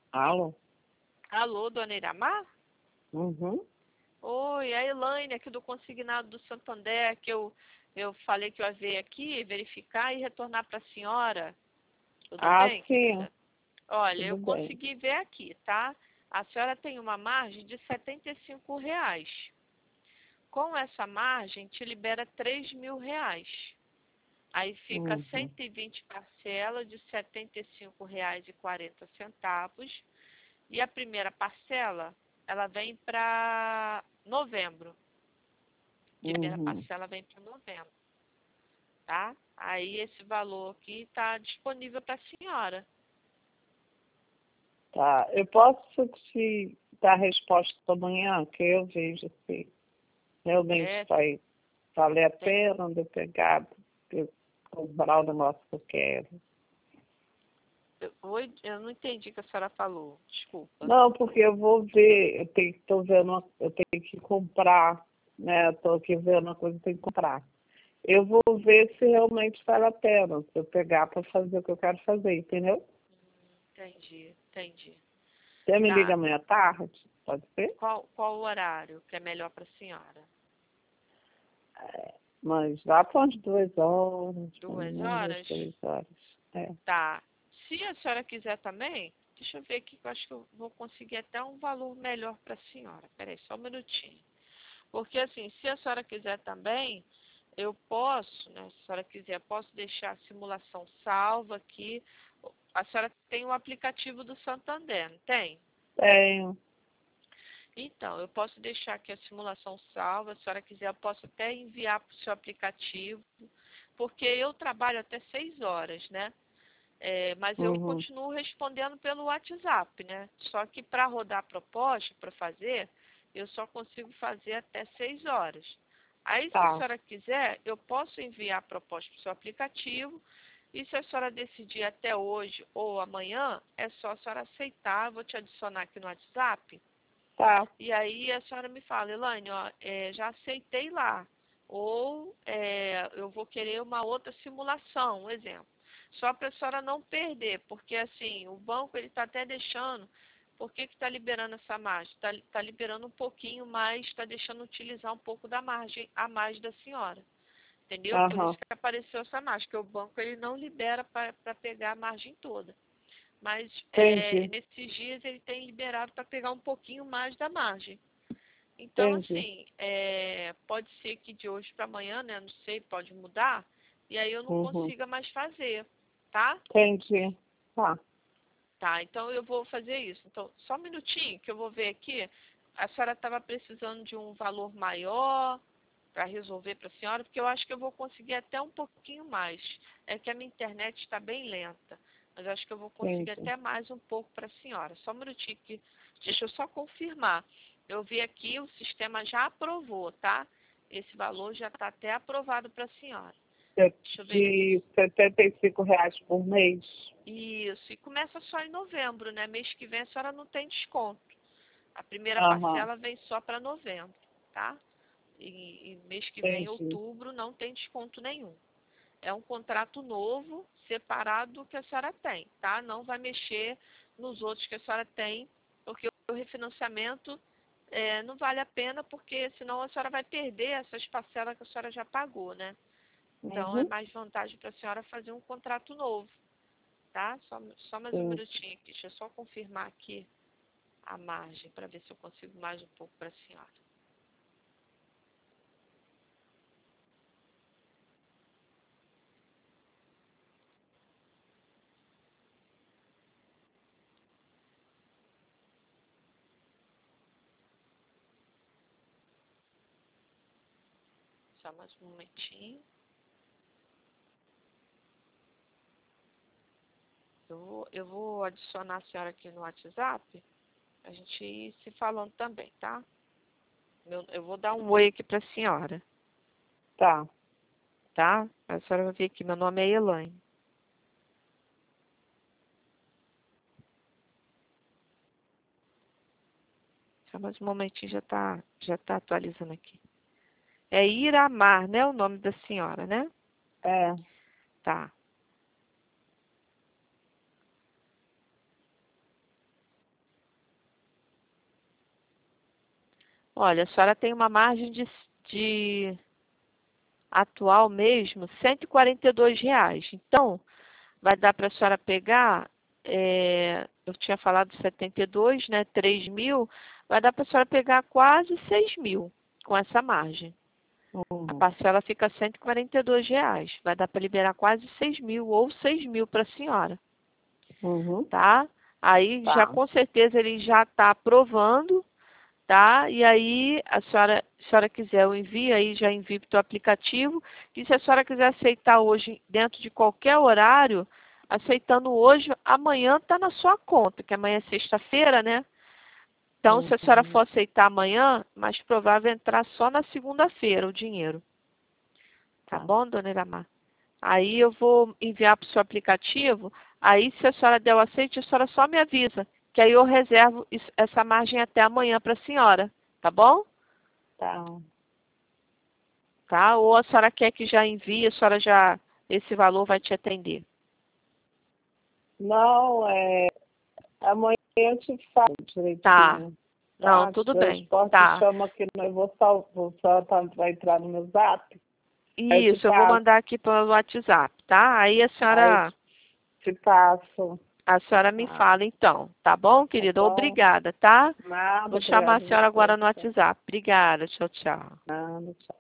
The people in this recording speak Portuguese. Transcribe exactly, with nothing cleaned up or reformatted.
Alô? Alô, dona Iramar? Uhum. Oi, a Elaine aqui do Consignado do Santander, que eu, eu falei que eu ia ver aqui, verificar e retornar para a senhora. Tudo Ah, bem, sim, querida? Olha, eu tudo bem. consegui ver aqui, tá? A senhora tem uma margem de setenta e cinco reais. Com essa margem, te libera três mil reais. Aí fica Uhum. cento e vinte parcela de setenta e cinco reais e quarenta centavos. E a primeira parcela, ela vem para novembro. A primeira Uhum. parcela vem para novembro, tá? Aí esse valor aqui está disponível para a senhora. Tá, eu posso te dar a resposta amanhã, que eu vejo se realmente É, vai valer a tem, pena de eu pegar, de eu comprar o negócio que eu quero. eu, oi, eu não entendi o que a senhora falou, desculpa. Não, porque eu vou ver, eu tenho, tô vendo, uma- eu tenho que comprar, né? Eu tô aqui vendo uma coisa que eu tenho que comprar. Eu vou ver se realmente vale a pena, se eu pegar para fazer o que eu quero fazer, entendeu? Entendi, entendi. Você me liga Tá, amanhã à tarde, pode ser? qual, qual o horário que é melhor para a senhora? É, mas lá para umas duas horas, mais ou Duas menos umas horas? três horas. É. Tá. Se a senhora quiser também, deixa eu ver aqui que eu acho que eu vou conseguir até um valor melhor para a senhora. Peraí, só um minutinho. Porque assim, se a senhora quiser também, eu posso, né? Se a senhora quiser, posso deixar a simulação salva aqui. A senhora tem o aplicativo do Santander, não tem? Tenho. Então, eu posso deixar aqui a simulação salva. Se a senhora quiser, eu posso até enviar para o seu aplicativo. Porque eu trabalho até seis horas, né? É, mas eu Uhum. continuo respondendo pelo WhatsApp, né? Só que para rodar a proposta, para fazer, eu só consigo fazer até seis horas. Aí, se a Tá, senhora quiser, eu posso enviar a proposta para o seu aplicativo. E se a senhora decidir até hoje ou amanhã, é só a senhora aceitar. Eu vou te adicionar aqui no WhatsApp. tá, E aí a senhora me fala, Elaine, ó, é, já aceitei lá. Ou é, eu vou querer uma outra simulação, um exemplo. Só para a senhora não perder, porque assim, o banco ele está até deixando, por que está liberando essa margem? Está tá liberando um pouquinho mais, está deixando utilizar um pouco da margem a mais da senhora. Entendeu? Por isso aham, que apareceu essa margem, porque o banco ele não libera para pegar a margem toda. Mas é, entendi, nesses dias ele tem liberado para pegar um pouquinho mais da margem. Então, entendi, assim, é, pode ser que de hoje para amanhã, né? Não sei, pode mudar. E aí eu não uhum, consiga mais fazer, tá? entendi, tá, Tá, então eu vou fazer isso. Então, só um minutinho que eu vou ver aqui. A senhora estava precisando de um valor maior para resolver para a senhora, porque eu acho que eu vou conseguir até um pouquinho mais. É que a minha internet está bem lenta, mas eu acho que eu vou conseguir entendi. até mais um pouco para a senhora. Só um minutinho que, deixa eu só confirmar. Eu vi aqui, o sistema já aprovou, tá? Esse valor já está até aprovado para a senhora. É Deixa eu ver aqui. de setenta e cinco reais por mês. Isso, e começa só em novembro, né? Mês que vem a senhora não tem desconto. A primeira Aham, parcela vem só para novembro, tá? E, e mês que vem, entendi, outubro, não tem desconto nenhum. É um contrato novo, separado do que a senhora tem, tá? Não vai mexer nos outros que a senhora tem, porque o refinanciamento é, não vale a pena, porque senão a senhora vai perder essas parcelas que a senhora já pagou, né? Então é uhum, mais vantagem para a senhora fazer um contrato novo, tá? Só, só mais um entendi. minutinho aqui, deixa eu só confirmar aqui a margem para ver se eu consigo mais um pouco para a senhora. Só mais um momentinho. Eu vou, eu vou adicionar a senhora aqui no WhatsApp, a gente ir se falando também, tá? Meu, eu vou dar um oi aqui para a senhora, Tá, tá? A senhora vai ver aqui, meu nome é Elaine. Só mais um momentinho, já tá, já tá atualizando aqui. É Iramar, né? O nome da senhora, né? é, Tá. Olha, a senhora tem uma margem de, de atual mesmo, cento e quarenta e dois reais. Então, vai dar para a senhora pegar, é, eu tinha falado setenta e dois, né, três mil, vai dar para a senhora pegar quase seis mil com essa margem. Uhum. A parcela fica cento e quarenta e dois reais. Vai dar para liberar quase seis mil ou seis mil para a senhora. Uhum. Tá? Aí Tá. já com certeza ele já está aprovando, tá? E aí a senhora, se a senhora quiser, eu envio aí, já envio para o teu aplicativo. E se a senhora quiser aceitar hoje dentro de qualquer horário, aceitando hoje, amanhã está na sua conta, que amanhã é sexta-feira, né? Então, se a senhora for aceitar amanhã, mais provável é entrar só na segunda-feira o dinheiro. Tá Tá. bom, dona Iramar? Aí eu vou enviar para o seu aplicativo. Aí, se a senhora der o aceite, a senhora só me avisa, que aí eu reservo isso- essa margem até amanhã para a senhora. Tá bom? Tá. Tá? Ou a senhora quer que já envie, a senhora já, esse valor vai te atender. Não, é. Amanhã eu te falo direitinho. Tá. Não, Tá? tudo O bem. esporte Tá. chama aqui, no- eu vou só, vou só tá, vai entrar no meu zap. Aí eu te Isso, eu vou passo. mandar aqui pelo WhatsApp, tá? Aí a Aí eu senhora, te, te passo. a senhora me Tá, fala então, tá bom, tá querida? bom? Obrigada, tá? Nada, Vou chamar a obrigada a senhora você. agora no WhatsApp. Obrigada, tchau, tchau. Nada, tchau.